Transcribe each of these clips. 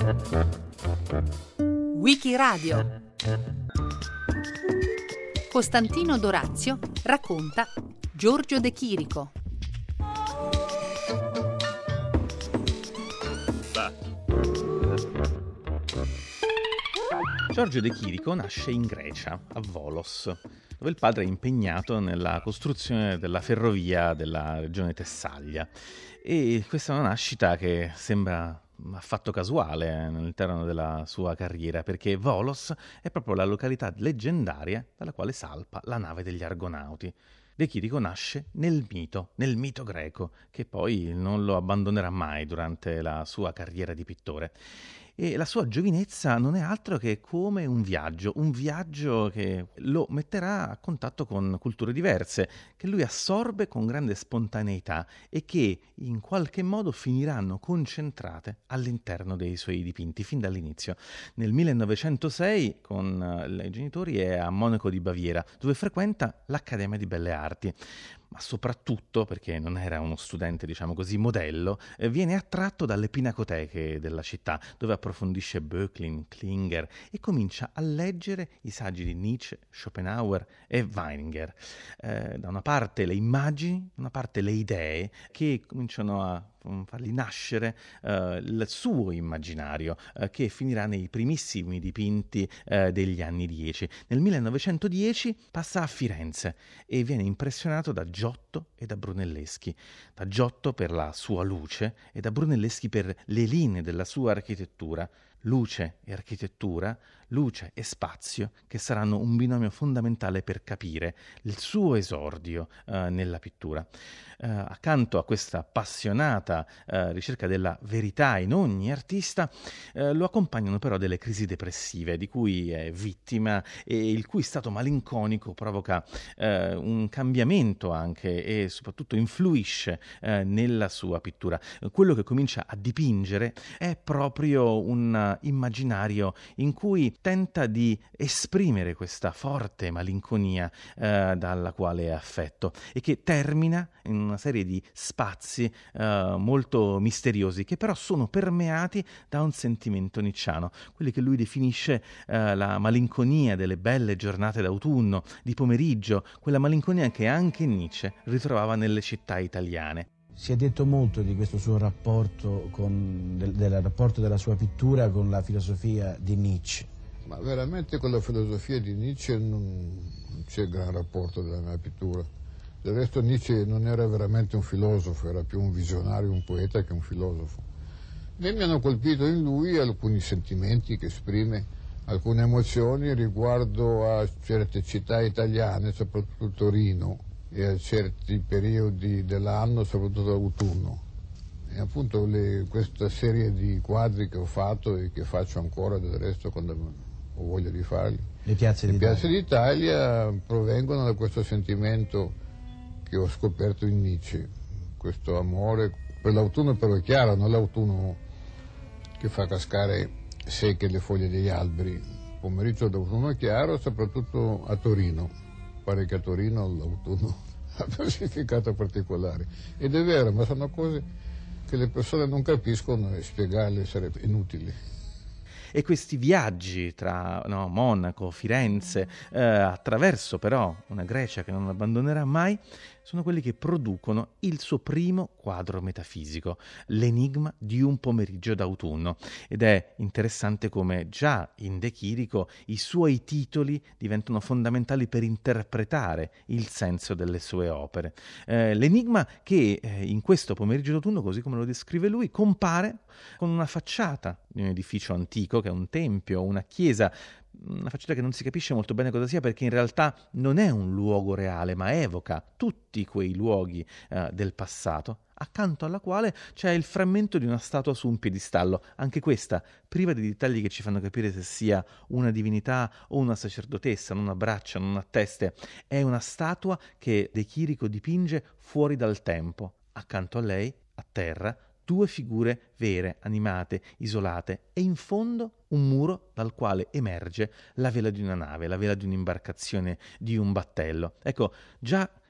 Wikiradio. Costantino Dorazio racconta Giorgio De Chirico. Giorgio De Chirico nasce in Grecia, a Volos, dove il padre è impegnato nella costruzione della ferrovia della regione Tessaglia. E questa è una nascita che sembra affatto casuale all'interno della sua carriera, perché Volos è proprio la località leggendaria dalla quale salpa la nave degli Argonauti. De Chirico nasce nel mito greco, che poi non lo abbandonerà mai durante la sua carriera di pittore. E la sua giovinezza non è altro che come un viaggio che lo metterà a contatto con culture diverse, che lui assorbe con grande spontaneità e che in qualche modo finiranno concentrate all'interno dei suoi dipinti fin dall'inizio. Nel 1906 con i genitori è a Monaco di Baviera, dove frequenta l'Accademia di Belle Arti. Ma soprattutto, perché non era uno studente, diciamo così, modello, viene attratto dalle pinacoteche della città, dove approfondisce Böcklin, Klinger e comincia a leggere i saggi di Nietzsche, Schopenhauer e Weininger. Da una parte le immagini, da una parte le idee che cominciano a fargli nascere il suo immaginario, che finirà nei primissimi dipinti degli anni 10. Nel 1910 passa a Firenze e viene impressionato da Giotto e da Brunelleschi. Da Giotto per la sua luce e da Brunelleschi per le linee della sua architettura. Luce e architettura, luce e spazio, che saranno un binomio fondamentale per capire il suo esordio nella pittura. Accanto a questa appassionata ricerca della verità in ogni artista, lo accompagnano però delle crisi depressive di cui è vittima e il cui stato malinconico provoca un cambiamento anche e soprattutto influisce nella sua pittura. Quello che comincia a dipingere è proprio un immaginario in cui tenta di esprimere questa forte malinconia dalla quale è affetto e che termina in una serie di spazi molto misteriosi che però sono permeati da un sentimento nicciano, quelli che lui definisce la malinconia delle belle giornate d'autunno, di pomeriggio, quella malinconia che anche Nietzsche ritrovava nelle città italiane. Si è detto molto di questo suo rapporto, del rapporto della sua pittura con la filosofia di Nietzsche. Ma veramente con la filosofia di Nietzsche non c'è gran rapporto della mia pittura. Del resto Nietzsche non era veramente un filosofo, era più un visionario, un poeta che un filosofo. Mi hanno colpito in lui alcuni sentimenti che esprime, alcune emozioni riguardo a certe città italiane, soprattutto Torino, e a certi periodi dell'anno, soprattutto l'autunno. E appunto questa serie di quadri che ho fatto e che faccio ancora del resto quando ho voglia di farli, le piazze d'Italia provengono da questo sentimento che ho scoperto in Nietzsche, questo amore per l'autunno però è chiaro, non l'autunno che fa cascare secche le foglie degli alberi, pomeriggio d'autunno è chiaro, soprattutto a Torino. Pare che a Torino l'autunno abbia un significato particolare. Ed è vero, ma sono cose che le persone non capiscono e spiegarle sarebbe inutile. E questi viaggi tra Monaco, Firenze, attraverso però una Grecia che non abbandonerà mai, sono quelli che producono il suo primo quadro metafisico, l'Enigma di un pomeriggio d'autunno. Ed è interessante come già in De Chirico i suoi titoli diventano fondamentali per interpretare il senso delle sue opere. L'enigma che in questo pomeriggio d'autunno, così come lo descrive lui, compare con una facciata di un edificio antico, che è un tempio, una chiesa, una facciata che non si capisce molto bene cosa sia, perché in realtà non è un luogo reale, ma evoca tutti quei luoghi del passato, accanto alla quale c'è il frammento di una statua su un piedistallo, anche questa priva di dettagli che ci fanno capire se sia una divinità o una sacerdotessa, non ha braccia, non ha teste. È una statua che De Chirico dipinge fuori dal tempo. Accanto a lei, a terra, due figure vere, animate, isolate, e in fondo un muro dal quale emerge la vela di una nave, la vela di un'imbarcazione, di un battello. Ecco, già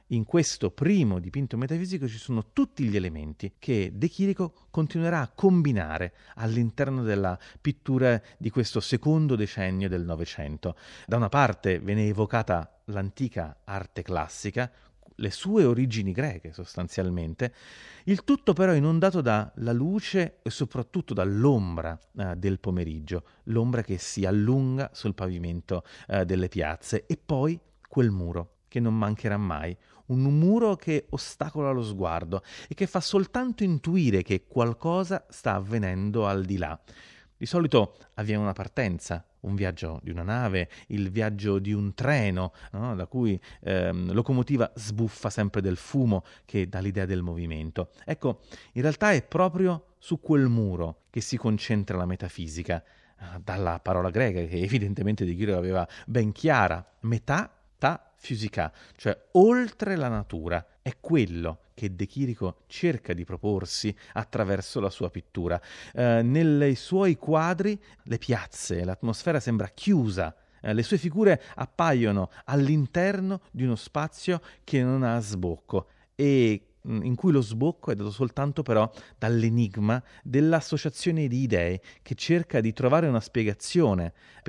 in questo primo dipinto metafisico ci sono tutti gli elementi che De Chirico continuerà a combinare all'interno della pittura di questo secondo decennio del Novecento. Da una parte viene evocata l'antica arte classica, le sue origini greche sostanzialmente, il tutto però inondato dalla luce e soprattutto dall'ombra del pomeriggio, l'ombra che si allunga sul pavimento delle piazze, e poi quel muro che non mancherà mai, un muro che ostacola lo sguardo e che fa soltanto intuire che qualcosa sta avvenendo al di là. Di solito avviene una partenza, un viaggio di una nave, il viaggio di un treno, no? Da cui locomotiva sbuffa sempre del fumo che dà l'idea del movimento. Ecco, in realtà è proprio su quel muro che si concentra la metafisica, dalla parola greca che evidentemente De Chirico aveva ben chiara, metà fisica, cioè oltre la natura. È quello che De Chirico cerca di proporsi attraverso la sua pittura. Nei suoi quadri le piazze, l'atmosfera sembra chiusa, le sue figure appaiono all'interno di uno spazio che non ha sbocco e in cui lo sbocco è dato soltanto però dall'enigma dell'associazione di idee che cerca di trovare una spiegazione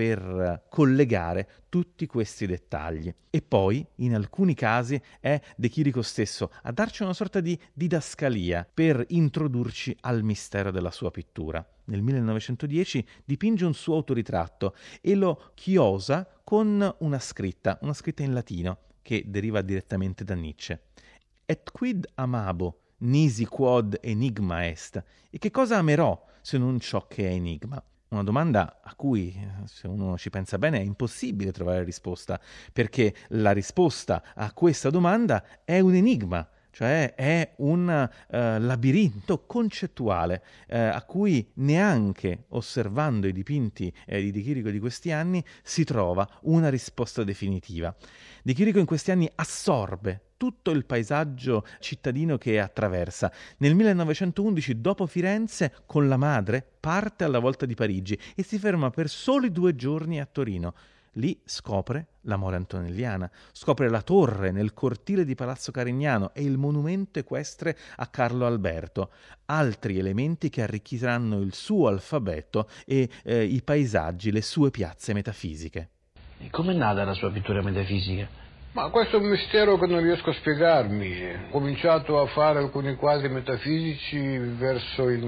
per collegare tutti questi dettagli. E poi, in alcuni casi, è De Chirico stesso a darci una sorta di didascalia per introdurci al mistero della sua pittura. Nel 1910 dipinge un suo autoritratto e lo chiosa con una scritta in latino che deriva direttamente da Nietzsche. Et quid amabo, nisi quod enigma est? E che cosa amerò se non ciò che è enigma? Una domanda a cui, se uno ci pensa bene, è impossibile trovare risposta, perché la risposta a questa domanda è un enigma, cioè è un labirinto concettuale a cui neanche osservando i dipinti di De Chirico di questi anni si trova una risposta definitiva. De Chirico in questi anni assorbe tutto il paesaggio cittadino che attraversa. Nel 1911, dopo Firenze, con la madre parte alla volta di Parigi e si ferma per soli 2 giorni a Torino. Lì scopre la Mole Antonelliana, scopre la torre nel cortile di Palazzo Carignano e il monumento equestre a Carlo Alberto, altri elementi che arricchiranno il suo alfabeto e i paesaggi, le sue piazze metafisiche. E com'è nata la sua pittura metafisica? Ma questo è un mistero che non riesco a spiegarmi. Ho cominciato a fare alcuni quadri metafisici verso il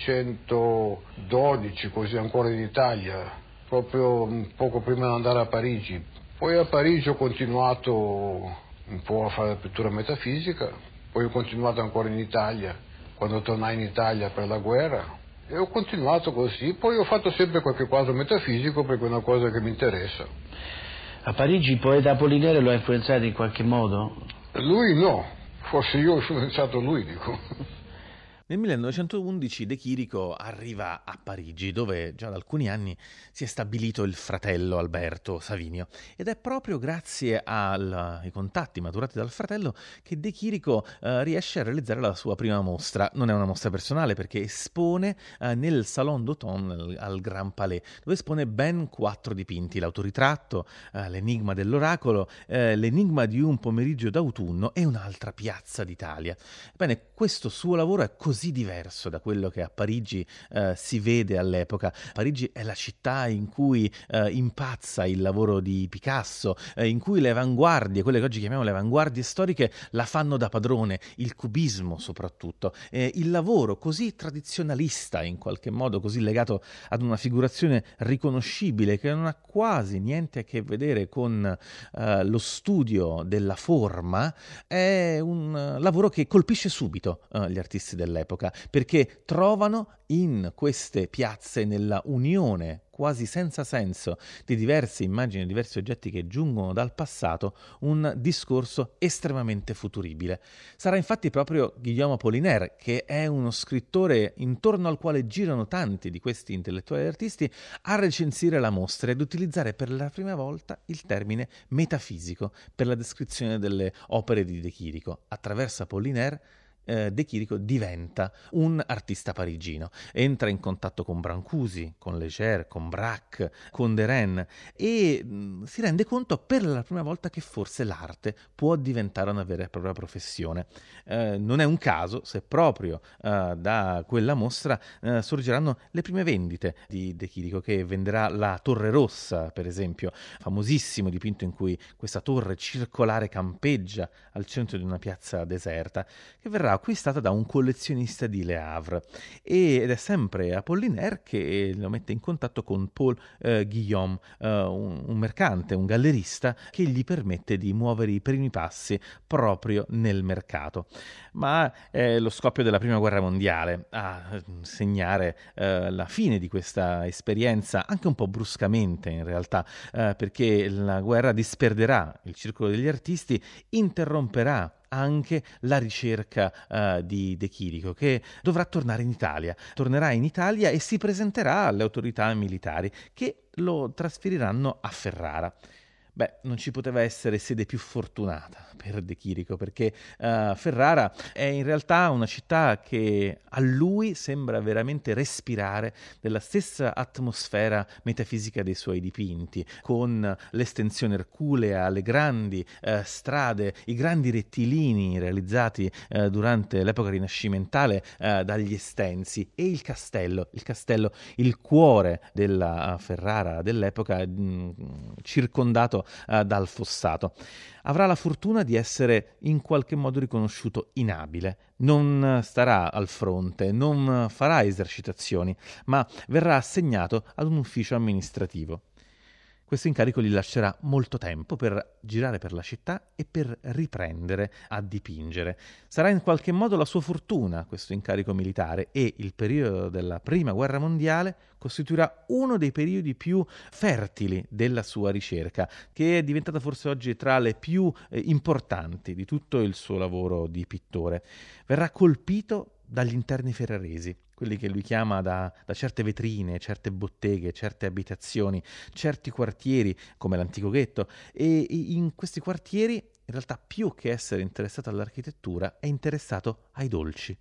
912, così ancora in Italia, proprio poco prima di andare a Parigi. Poi a Parigi ho continuato un po' a fare la pittura metafisica, poi ho continuato ancora in Italia, quando tornai in Italia per la guerra, e ho continuato così. Poi ho fatto sempre qualche quadro metafisico perché è una cosa che mi interessa. A Parigi il poeta Apollinaire lo ha influenzato in qualche modo? Lui no, forse io ho influenzato lui, dico. Nel 1911 De Chirico arriva a Parigi, dove già da alcuni anni si è stabilito il fratello Alberto Savinio, ed è proprio grazie ai contatti maturati dal fratello che De Chirico riesce a realizzare la sua prima mostra. Non è una mostra personale perché espone nel Salon d'Automne al Grand Palais, dove espone ben 4 dipinti: l'autoritratto, l'enigma dell'oracolo, l'enigma di un pomeriggio d'autunno e un'altra piazza d'Italia. Bene, questo suo lavoro è così diverso da quello che a Parigi si vede all'epoca. Parigi è la città in cui impazza il lavoro di Picasso, in cui le avanguardie, quelle che oggi chiamiamo le avanguardie storiche, la fanno da padrone, il cubismo soprattutto. Il lavoro così tradizionalista, in qualche modo così legato ad una figurazione riconoscibile, che non ha quasi niente a che vedere con lo studio della forma, è un lavoro che colpisce subito gli artisti dell'epoca, perché trovano in queste piazze, nella unione quasi senza senso di diverse immagini, diversi oggetti che giungono dal passato, un discorso estremamente futuribile. Sarà infatti proprio Guillaume Apollinaire, che è uno scrittore intorno al quale girano tanti di questi intellettuali e artisti, a recensire la mostra ed utilizzare per la prima volta il termine metafisico per la descrizione delle opere di De Chirico. Attraverso Apollinaire De Chirico diventa un artista parigino. Entra in contatto con Brancusi, con Léger, con Braque, con Derain e si rende conto per la prima volta che forse l'arte può diventare una vera e propria professione. Non è un caso se proprio da quella mostra sorgeranno le prime vendite di De Chirico, che venderà la Torre Rossa, per esempio, famosissimo dipinto in cui questa torre circolare campeggia al centro di una piazza deserta, che verrà acquistata da un collezionista di Le Havre, ed è sempre Apollinaire che lo mette in contatto con Paul Guillaume, un mercante, un gallerista, che gli permette di muovere i primi passi proprio nel mercato. Ma è lo scoppio della Prima Guerra Mondiale a segnare la fine di questa esperienza, anche un po' bruscamente in realtà, perché la guerra disperderà il circolo degli artisti, interromperà anche la ricerca di De Chirico, che dovrà tornare in Italia. Tornerà in Italia e si presenterà alle autorità militari, che lo trasferiranno a Ferrara. Beh, non ci poteva essere sede più fortunata per De Chirico, perché Ferrara è in realtà una città che a lui sembra veramente respirare della stessa atmosfera metafisica dei suoi dipinti, con l'estensione erculea, le grandi strade, i grandi rettilini realizzati durante l'epoca rinascimentale dagli Estensi, e il castello, il cuore della Ferrara dell'epoca, circondato dal fossato. Avrà la fortuna di essere in qualche modo riconosciuto inabile, non starà al fronte, non farà esercitazioni, ma verrà assegnato ad un ufficio amministrativo. Questo incarico gli lascerà molto tempo per girare per la città e per riprendere a dipingere. Sarà in qualche modo la sua fortuna questo incarico militare, e il periodo della Prima Guerra Mondiale costituirà uno dei periodi più fertili della sua ricerca, che è diventata forse oggi tra le più importanti di tutto il suo lavoro di pittore. Verrà colpito dagli interni ferraresi, quelli che lui chiama da certe vetrine, certe botteghe, certe abitazioni, certi quartieri come l'antico ghetto, e in questi quartieri in realtà, più che essere interessato all'architettura, è interessato ai dolci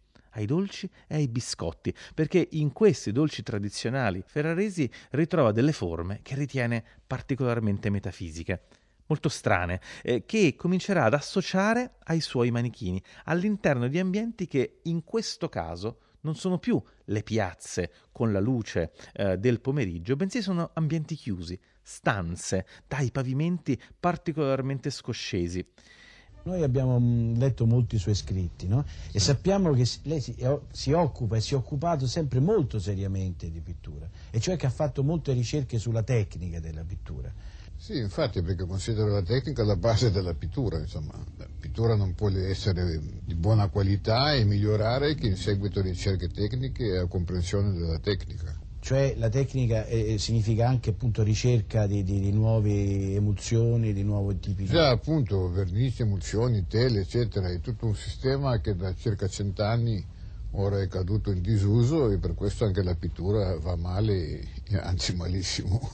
e ai biscotti, perché in questi dolci tradizionali ferraresi ritrova delle forme che ritiene particolarmente metafisiche, molto strane, che comincerà ad associare ai suoi manichini, all'interno di ambienti che in questo caso non sono più le piazze con la luce del pomeriggio, bensì sono ambienti chiusi, stanze dai pavimenti particolarmente scoscesi. Noi abbiamo letto molti suoi scritti, no? E sappiamo che lei si occupa e si è occupato sempre molto seriamente di pittura, e cioè che ha fatto molte ricerche sulla tecnica della pittura. Sì, infatti, perché considero la tecnica la base della pittura, insomma. La pittura non può essere di buona qualità e migliorare che in seguito a ricerche tecniche e a comprensione della tecnica. Cioè la tecnica significa anche appunto ricerca di nuove emulsioni, di nuovi tipi di... Già, appunto, vernici, emulsioni, tele, eccetera, è tutto un sistema che da circa 100 anni ora è caduto in disuso, e per questo anche la pittura va male, anzi malissimo.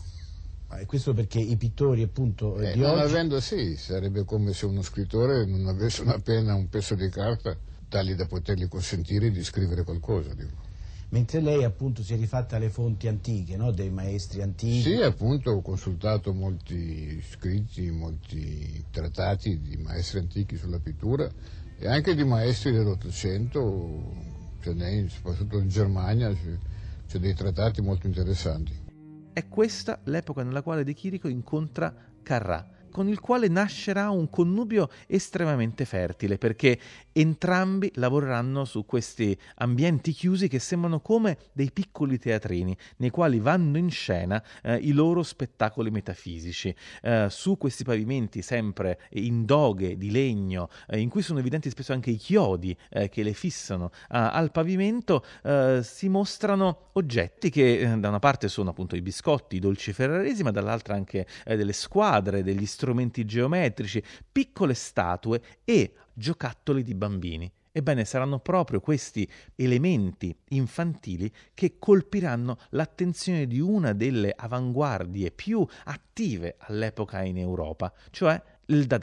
E questo perché i pittori appunto di non oggi... avendo, sì, sarebbe come se uno scrittore non avesse una penna, un pezzo di carta, tali da potergli consentire di scrivere qualcosa, dico. Mentre lei appunto si è rifatta alle fonti antiche, no? Dei maestri antichi. Sì, appunto, ho consultato molti scritti, molti trattati di maestri antichi sulla pittura, e anche di maestri dell'Ottocento, soprattutto in Germania c'è dei trattati molto interessanti. È questa l'epoca nella quale De Chirico incontra Carrà, con il quale nascerà un connubio estremamente fertile, perché entrambi lavoreranno su questi ambienti chiusi che sembrano come dei piccoli teatrini nei quali vanno in scena i loro spettacoli metafisici. Su questi pavimenti sempre in doghe di legno, in cui sono evidenti spesso anche i chiodi che le fissano al pavimento, si mostrano oggetti che da una parte sono appunto i biscotti, i dolci ferraresi, ma dall'altra anche delle squadre, degli strumenti geometrici, piccole statue e giocattoli di bambini. Ebbene, saranno proprio questi elementi infantili che colpiranno l'attenzione di una delle avanguardie più attive all'epoca in Europa, cioè il Dada.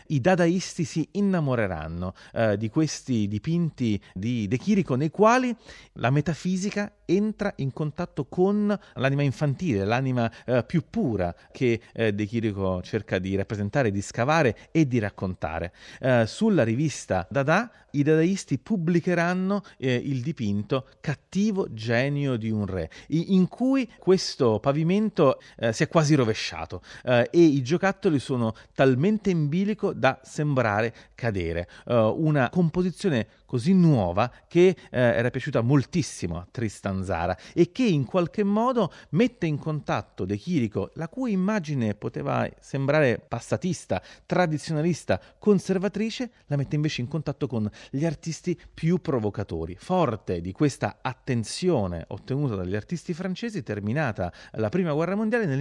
i dadaisti si innamoreranno di questi dipinti di De Chirico, nei quali la metafisica entra in contatto con l'anima infantile, l'anima più pura che De Chirico cerca di rappresentare, di scavare e di raccontare. Sulla rivista Dada i dadaisti pubblicheranno il dipinto Cattivo genio di un re, in cui questo pavimento si è quasi rovesciato e i giocattoli sono talmente in bilico da sembrare cadere. Una composizione così nuova che era piaciuta moltissimo a Tristan Tzara e che in qualche modo mette in contatto De Chirico, la cui immagine poteva sembrare passatista, tradizionalista, conservatrice, la mette invece in contatto con gli artisti più provocatori. Forte di questa attenzione ottenuta dagli artisti francesi, terminata la Prima Guerra Mondiale, nel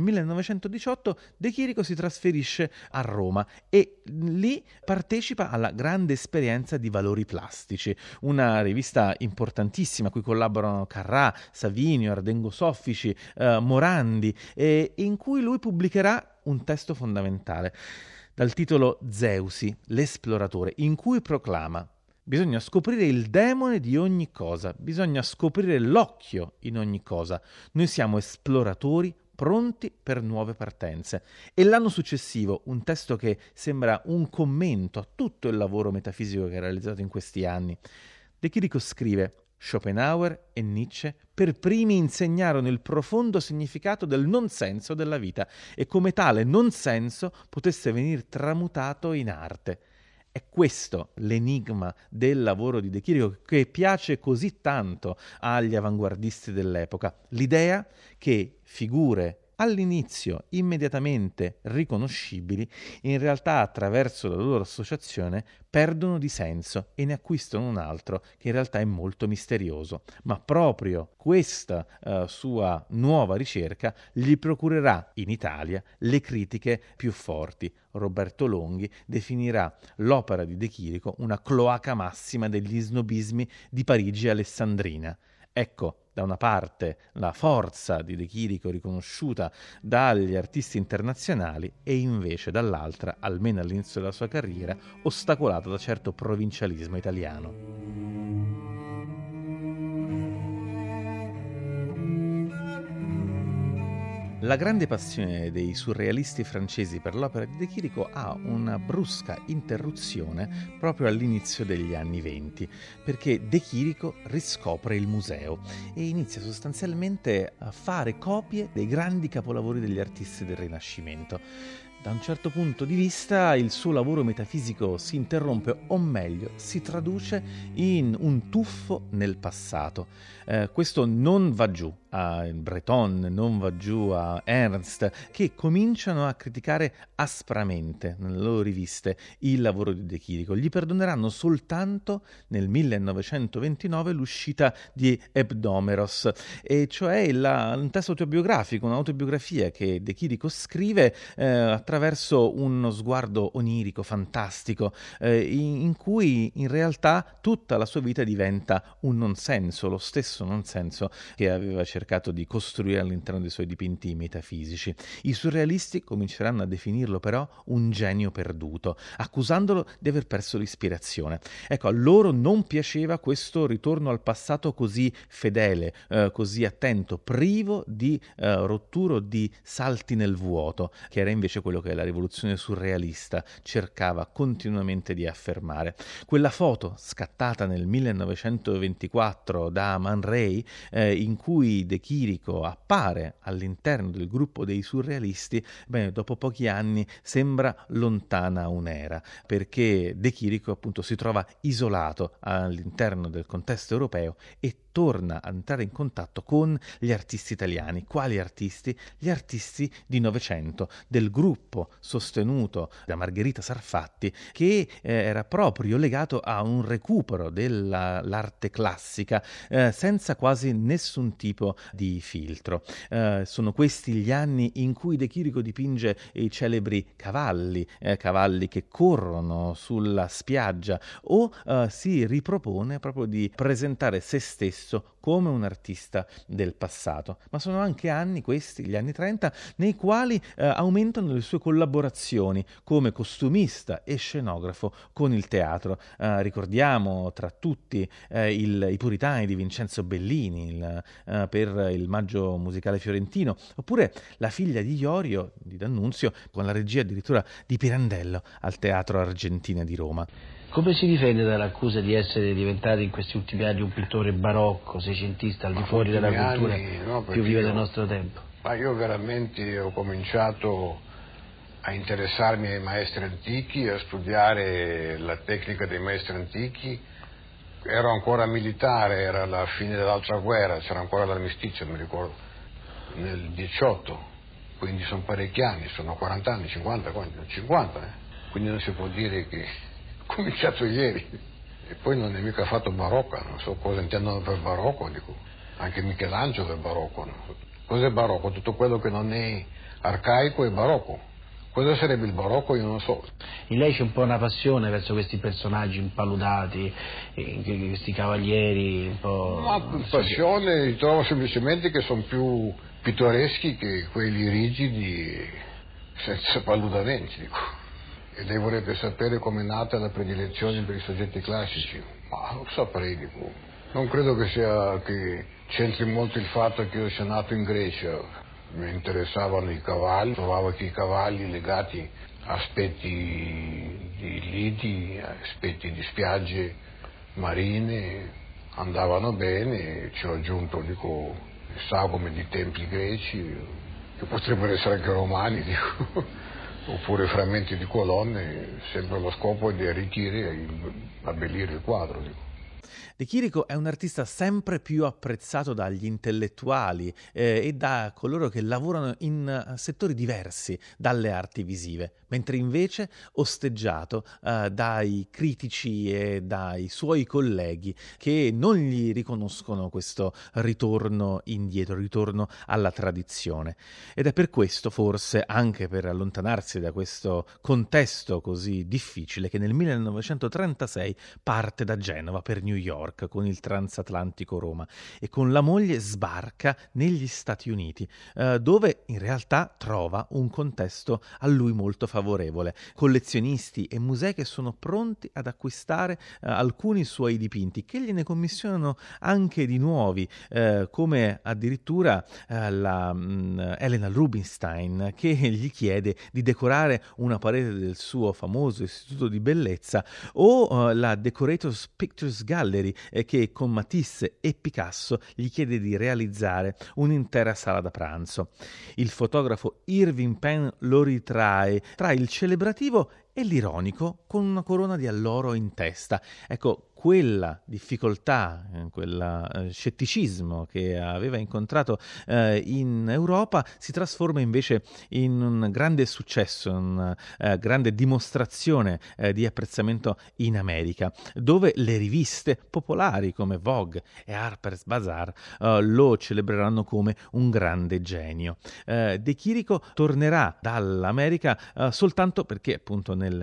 1918 De Chirico si trasferisce a Roma e lì partecipa alla grande esperienza di Valori Plastici, una rivista importantissima a cui collaborano Carrà, Savinio, Ardengo Soffici, Morandi, in cui lui pubblicherà un testo fondamentale dal titolo Zeusi, l'esploratore, in cui proclama: bisogna scoprire il demone di ogni cosa, bisogna scoprire l'occhio in ogni cosa. Noi siamo esploratori pronti per nuove partenze. E l'anno successivo, un testo che sembra un commento a tutto il lavoro metafisico che ha realizzato in questi anni, De Chirico scrive: Schopenhauer e Nietzsche per primi insegnarono il profondo significato del non senso della vita e come tale non senso potesse venire tramutato in arte. È questo l'enigma del lavoro di De Chirico che piace così tanto agli avanguardisti dell'epoca. L'idea che figure all'inizio immediatamente riconoscibili, in realtà attraverso la loro associazione perdono di senso e ne acquistano un altro che in realtà è molto misterioso. Ma proprio questa sua nuova ricerca gli procurerà in Italia le critiche più forti. Roberto Longhi definirà l'opera di De Chirico una cloaca massima degli snobismi di Parigi alessandrina. Ecco, da una parte la forza di De Chirico riconosciuta dagli artisti internazionali e invece dall'altra, almeno all'inizio della sua carriera, ostacolata da certo provincialismo italiano. La grande passione dei surrealisti francesi per l'opera di De Chirico ha una brusca interruzione proprio all'inizio degli anni '20, perché De Chirico riscopre il museo e inizia sostanzialmente a fare copie dei grandi capolavori degli artisti del Rinascimento. Da un certo punto di vista il suo lavoro metafisico si interrompe, o meglio, si traduce in un tuffo nel passato. Questo non va giù a Breton, non va giù a Ernst, che cominciano a criticare aspramente nelle loro riviste il lavoro di De Chirico. Gli perdoneranno soltanto nel 1929 l'uscita di Hebdomeros, e cioè un testo autobiografico, un'autobiografia che De Chirico scrive attraverso uno sguardo onirico, fantastico, in cui in realtà tutta la sua vita diventa un non senso, lo stesso non senso che aveva cercato di costruire all'interno dei suoi dipinti metafisici. I surrealisti cominceranno a definirlo però un genio perduto, accusandolo di aver perso l'ispirazione. Ecco, a loro non piaceva questo ritorno al passato così fedele, così attento, privo di rotture, di salti nel vuoto, che era invece quello che la rivoluzione surrealista cercava continuamente di affermare. Quella foto scattata nel 1924 da Man Ray, in cui De Chirico appare all'interno del gruppo dei surrealisti, dopo pochi anni sembra lontana un'era, perché De Chirico appunto si trova isolato all'interno del contesto europeo e torna ad entrare in contatto con gli artisti italiani. Quali artisti? Gli artisti di Novecento, del gruppo sostenuto da Margherita Sarfatti, che era proprio legato a un recupero dell'arte classica senza quasi nessun tipo di filtro. Sono questi gli anni in cui De Chirico dipinge i celebri cavalli che corrono sulla spiaggia, o si ripropone proprio di presentare se stesso stesso come un artista del passato, ma sono anche anni, questi, gli anni 30, nei quali aumentano le sue collaborazioni come costumista e scenografo con il teatro. Ricordiamo tra tutti i Puritani di Vincenzo Bellini per il Maggio Musicale Fiorentino, oppure La figlia di Iorio di D'Annunzio con la regia addirittura di Pirandello al Teatro Argentina di Roma. Come si difende dall'accusa di essere diventato in questi ultimi anni un pittore barocco, seicentista, al di fuori della cultura più viva del nostro tempo? Ma io veramente ho cominciato a interessarmi ai maestri antichi, a studiare la tecnica dei maestri antichi. Ero ancora militare, era la fine dell'altra guerra, c'era ancora l'armistizio, mi ricordo, nel 18, quindi sono parecchi anni, sono 40 anni, 50, quindi non si può dire che ho cominciato ieri. E poi non è mica fatto barocca, non so cosa intendono per barocco, dico, anche Michelangelo è barocco, no? Cos'è barocco? Tutto quello che non è arcaico è barocco. Cosa sarebbe il barocco? Io non so. In lei c'è un po' una passione verso questi personaggi impaludati, questi cavalieri un po'... Ma passione, li trovo semplicemente che sono più pittoreschi che quelli rigidi, senza paludamenti, dico. E lei vorrebbe sapere com'è nata la predilezione per i soggetti classici? Ma non saprei, dico. Non credo che c'entri molto il fatto che io sia nato in Grecia. Mi interessavano i cavalli, trovavo che i cavalli legati a aspetti di lidi, aspetti di spiagge marine, andavano bene. Ci ho aggiunto, dico, sagome di templi greci, che potrebbero essere anche romani, dico. Oppure frammenti di colonne, sempre lo scopo di arricchire e abbellire il quadro, dico. De Chirico è un artista sempre più apprezzato dagli intellettuali e da coloro che lavorano in settori diversi dalle arti visive, mentre invece osteggiato dai critici e dai suoi colleghi che non gli riconoscono questo ritorno indietro, ritorno alla tradizione. Ed è per questo, forse, anche per allontanarsi da questo contesto così difficile, che nel 1936 parte da Genova per New York con il transatlantico Roma e con la moglie sbarca negli Stati Uniti, dove in realtà trova un contesto a lui molto favorevole. Collezionisti e musei che sono pronti ad acquistare alcuni suoi dipinti, che gliene commissionano anche di nuovi, come addirittura la Helena Rubinstein, che gli chiede di decorare una parete del suo famoso istituto di bellezza, o la Decorators Pictures Gallery, che con Matisse e Picasso gli chiede di realizzare un'intera sala da pranzo. Il fotografo Irving Penn lo ritrae tra il celebrativo e l'ironico, con una corona di alloro in testa. Ecco, quella difficoltà, quel scetticismo che aveva incontrato in Europa si trasforma invece in un grande successo, una grande dimostrazione di apprezzamento in America, dove le riviste popolari come Vogue e Harper's Bazaar lo celebreranno come un grande genio. De Chirico tornerà dall'America soltanto perché appunto nel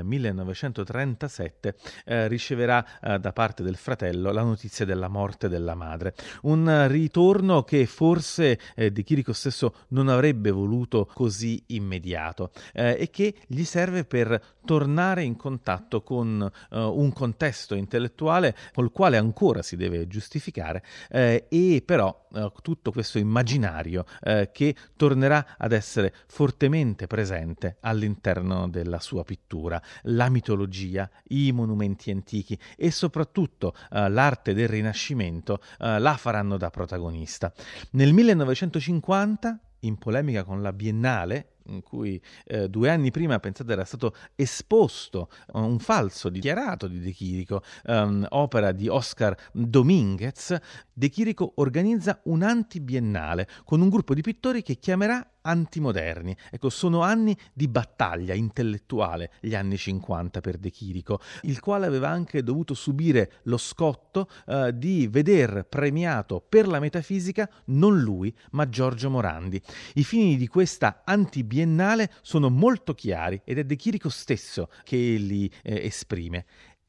1937 riceverà da parte del fratello la notizia della morte della madre. Un ritorno che forse De Chirico stesso non avrebbe voluto così immediato e che gli serve per tornare in contatto con un contesto intellettuale col quale ancora si deve giustificare e però tutto questo immaginario che tornerà ad essere fortemente presente all'interno della sua pittura. La mitologia, i monumenti antichi e soprattutto l'arte del Rinascimento la faranno da protagonista. Nel 1950, in polemica con la Biennale, in cui 2 anni prima, pensate, era stato esposto un falso dichiarato di De Chirico, opera di Oscar Dominguez, De Chirico organizza un'antibiennale con un gruppo di pittori che chiamerà antimoderni. Ecco, sono anni di battaglia intellettuale, gli anni 50 per De Chirico, il quale aveva anche dovuto subire lo scotto di veder premiato per la metafisica non lui, ma Giorgio Morandi. I fini di questa antibiennale sono molto chiari ed è De Chirico stesso che li esprime.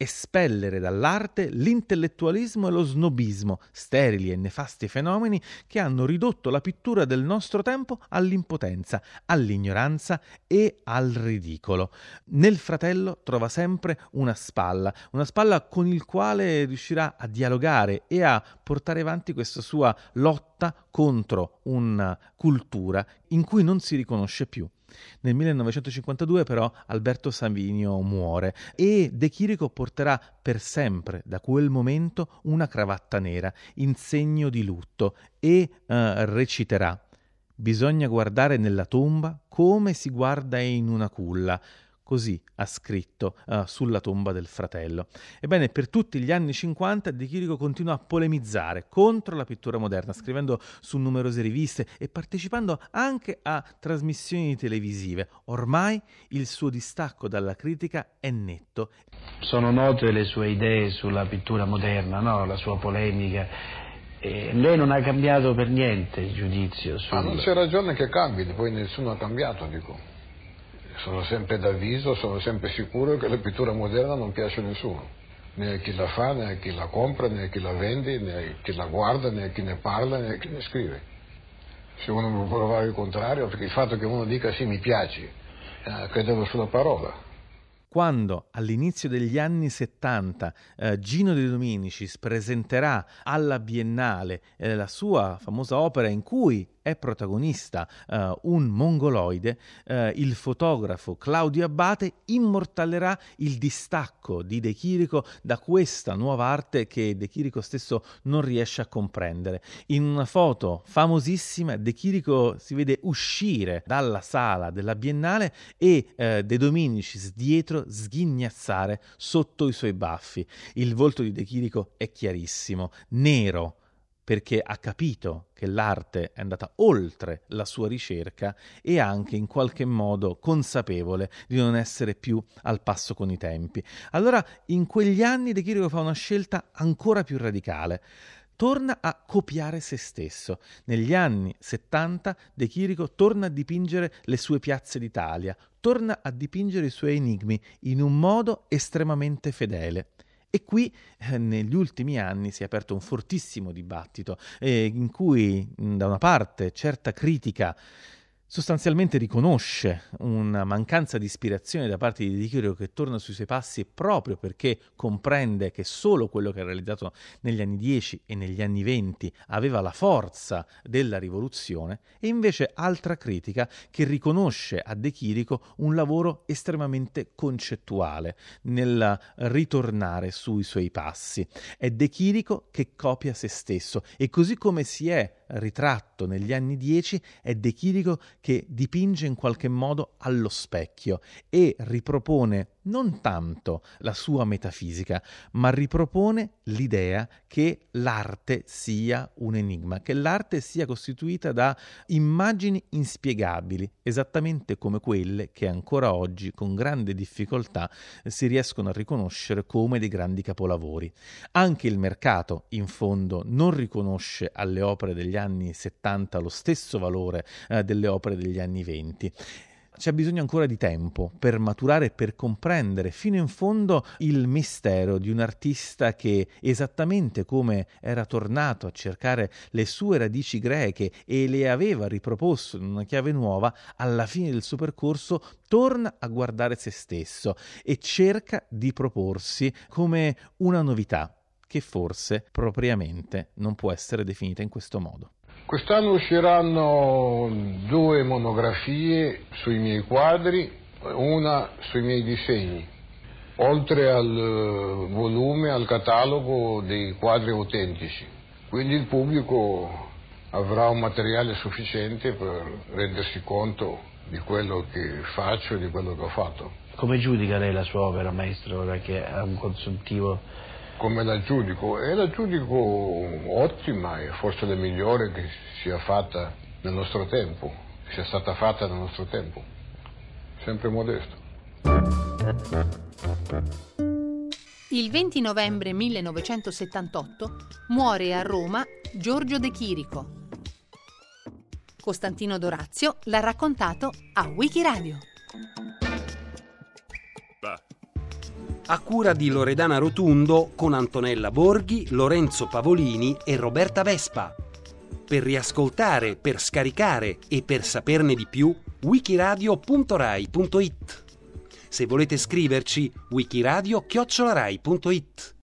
espellere dall'arte l'intellettualismo e lo snobismo, sterili e nefasti fenomeni che hanno ridotto la pittura del nostro tempo all'impotenza, all'ignoranza e al ridicolo. Nel fratello trova sempre una spalla con il quale riuscirà a dialogare e a portare avanti questa sua lotta contro una cultura in cui non si riconosce più. Nel 1952 però Alberto Savinio muore e De Chirico porterà per sempre da quel momento una cravatta nera in segno di lutto e reciterà: «Bisogna guardare nella tomba come si guarda in una culla». Così ha scritto sulla tomba del fratello. Ebbene, per tutti gli anni 50 De Chirico continua a polemizzare contro la pittura moderna, scrivendo su numerose riviste e partecipando anche a trasmissioni televisive. Ormai il suo distacco dalla critica è netto. Sono note le sue idee sulla pittura moderna, no? La sua polemica. Lei non ha cambiato per niente il giudizio su... Ma non c'è ragione che cambi, poi nessuno ha cambiato, dico. Sono sempre d'avviso, sono sempre sicuro che la pittura moderna non piace a nessuno, né a chi la fa, né a chi la compra, né a chi la vende, né a chi la guarda, né a chi ne parla, né a chi ne scrive. Se uno vuole provare il contrario, perché il fatto che uno dica sì mi piace, credevo sulla parola. Quando all'inizio degli anni 70 Gino De Dominicis presenterà alla Biennale la sua famosa opera in cui è protagonista un mongoloide, il fotografo Claudio Abbate immortalerà il distacco di De Chirico da questa nuova arte che De Chirico stesso non riesce a comprendere. In una foto famosissima De Chirico si vede uscire dalla sala della Biennale e De Dominicis dietro sghignazzare sotto i suoi baffi. Il volto di De Chirico è chiarissimo, nero, perché ha capito che l'arte è andata oltre la sua ricerca e anche in qualche modo consapevole di non essere più al passo con i tempi. Allora, in quegli anni De Chirico fa una scelta ancora più radicale. Torna a copiare se stesso. Negli anni 70 De Chirico torna a dipingere le sue piazze d'Italia, torna a dipingere i suoi enigmi in un modo estremamente fedele. E qui negli ultimi anni si è aperto un fortissimo dibattito in cui da una parte certa critica sostanzialmente riconosce una mancanza di ispirazione da parte di De Chirico che torna sui suoi passi proprio perché comprende che solo quello che ha realizzato negli anni 10 e negli anni 20 aveva la forza della rivoluzione, e invece altra critica che riconosce a De Chirico un lavoro estremamente concettuale nel ritornare sui suoi passi. È De Chirico che copia se stesso e così come si è ritratto negli anni 10 è De Chirico che dipinge in qualche modo allo specchio e ripropone non tanto la sua metafisica, ma ripropone l'idea che l'arte sia un enigma, che l'arte sia costituita da immagini inspiegabili, esattamente come quelle che ancora oggi con grande difficoltà si riescono a riconoscere come dei grandi capolavori. Anche il mercato, in fondo, non riconosce alle opere degli anni 70 lo stesso valore delle opere degli anni 20. C'è bisogno ancora di tempo per maturare e per comprendere fino in fondo il mistero di un artista che, esattamente come era tornato a cercare le sue radici greche e le aveva riproposto in una chiave nuova, alla fine del suo percorso torna a guardare se stesso e cerca di proporsi come una novità che forse propriamente non può essere definita in questo modo. Quest'anno usciranno 2 monografie sui miei quadri, una sui miei disegni, oltre al volume, al catalogo dei quadri autentici. Quindi il pubblico avrà un materiale sufficiente per rendersi conto di quello che faccio e di quello che ho fatto. Come giudica lei la sua opera, maestro, ora che ha un consuntivo? Come la giudico? La giudico ottima e forse la migliore che sia fatta nel nostro tempo, sia stata fatta nel nostro tempo. Sempre modesto. Il 20 novembre 1978 muore a Roma Giorgio De Chirico. Costantino Dorazio l'ha raccontato a Wikiradio. a cura di Loredana Rotundo con Antonella Borghi, Lorenzo Pavolini e Roberta Vespa. Per riascoltare, per scaricare e per saperne di più, wikiradio.rai.it. Se volete scriverci, wikiradio@rai.it.